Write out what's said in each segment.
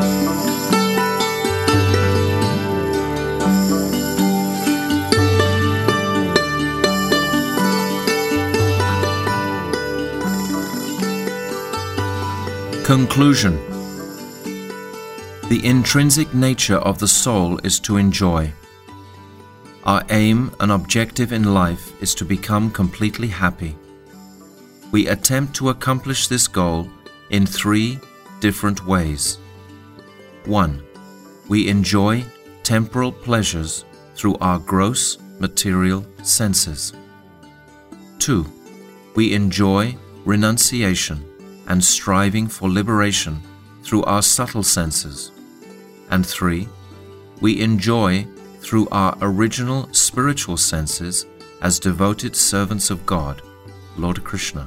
Conclusion. The intrinsic nature of the soul is to enjoy. Our aim and objective in life is to become completely happy. We attempt to accomplish this goal in 3 different ways. 1. We enjoy temporal pleasures through our gross material senses. 2. We enjoy renunciation and striving for liberation through our subtle senses. And 3. We enjoy through our original spiritual senses as devoted servants of God, Lord Krishna.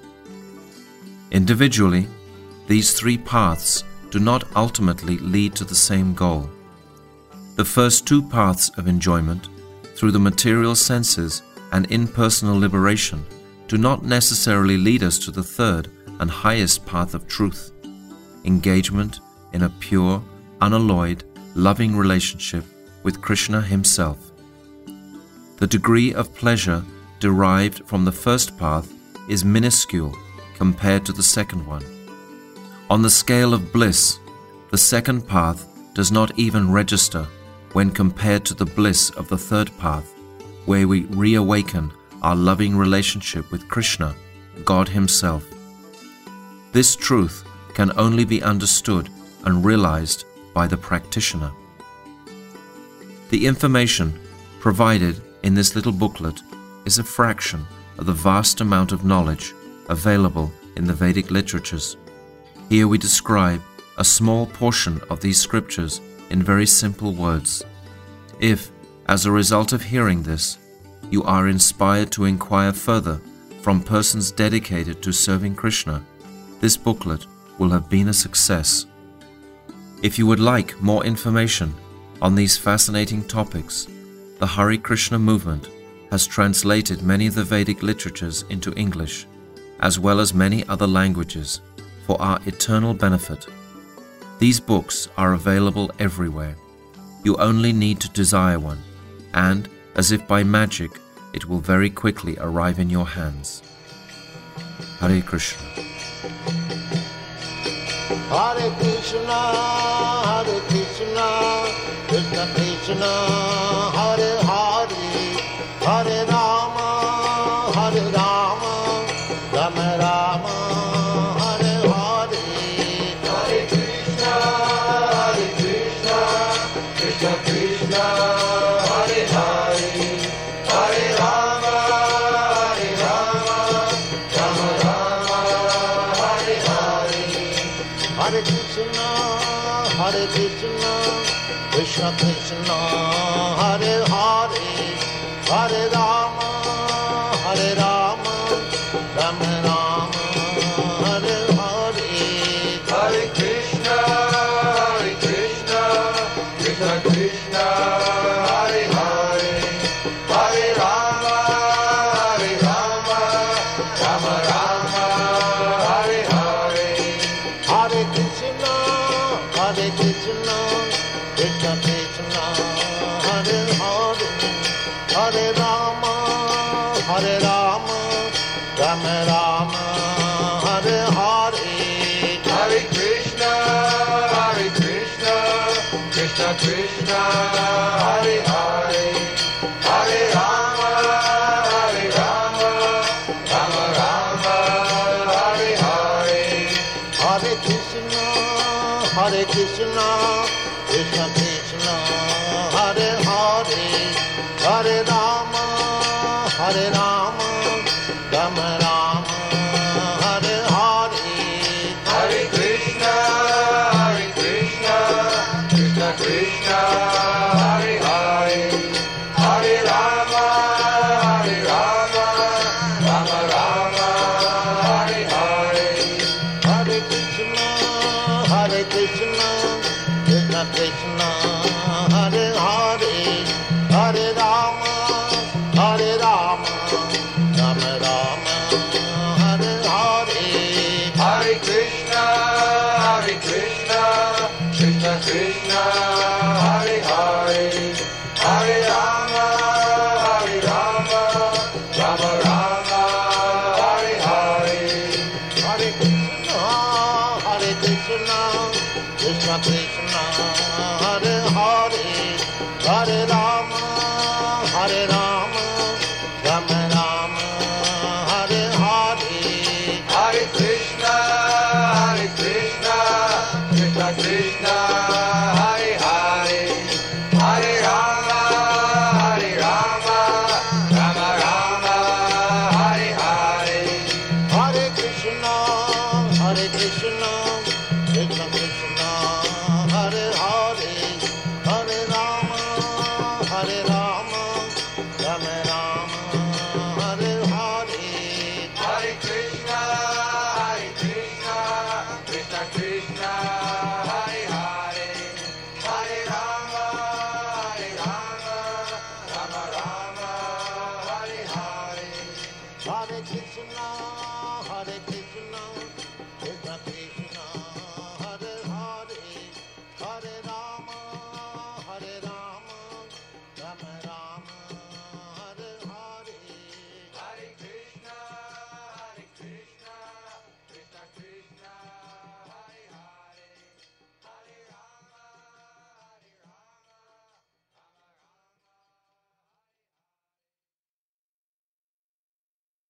Individually, these 3 paths do not ultimately lead to the same goal. The first 2 paths of enjoyment, through the material senses and impersonal liberation, do not necessarily lead us to the third and highest path of truth, engagement in a pure, unalloyed, loving relationship with Krishna himself. The degree of pleasure derived from the first path is minuscule compared to the second one. On the scale of bliss, the second path does not even register when compared to the bliss of the third path, where we reawaken our loving relationship with Krishna, God himself. This truth can only be understood and realized by the practitioner. The information provided in this little booklet is a fraction of the vast amount of knowledge available in the Vedic literatures. Here we describe a small portion of these scriptures in very simple words. If, as a result of hearing this, you are inspired to inquire further from persons dedicated to serving Krishna, this booklet will have been a success. If you would like more information on these fascinating topics, the Hare Krishna movement has translated many of the Vedic literatures into English, as well as many other languages, for our eternal benefit. These books are available everywhere. You only need to desire one, and, as if by magic, it will very quickly arrive in your hands. Hare Krishna. Hare Krishna, Krishna Krishna, Hare Hare, Hare Rama, Rama Rama, Hare Hare. Hare Krishna, Krishna Krishna, Hare Hare, Hare Rama, Rama Rama, Hare Hare. Hare Krishna, Krishna Krishna, Hare Hare, Hare Rama, Rama Rama, Hare Hare. Hare Krishna, Krishna Krishna, Hare Hare, Hare Rama, Rama Rama, Hare Hare. Hare Krishna, Krishna Krishna, Hare Hare, Hare Rama, Rama Rama, Hare Hare. Hare Krishna, Krishna Krishna, Hare Hare, Hare Rama, Rama Rama, Hare Hare. Hare Krishna, Krishna Krishna, Hare Hare, Hare Rama, Rama Rama, Hare Hare. Hare Krishna, Krishna Krishna, Hare Hare, Hare Rama, Rama Rama, Hare Hare. Hare Krishna, Krishna Krishna, Hare Hare, Hare Rama, Rama Rama, Hare Hare. Hare Krishna, Krishna Krishna, Hare Hare, Hare Rama, Rama Rama, Hare Hare. Hare Krishna, Krishna Krishna, Hare Hare, Hare Rama, Rama Rama, Hare Hare. Hare Krishna, Krishna Krishna, Hare Hare, Hare Rama, Rama Rama, Hare Hare. Hare Krishna, Krishna Krishna, Hare Hare, Hare Rama, Rama Rama, Hare Hare. Hare Krishna, Krishna Krishna, Hare Hare, Hare Rama, Rama Rama, Hare Hare. Hare Krishna, Krishna Krishna,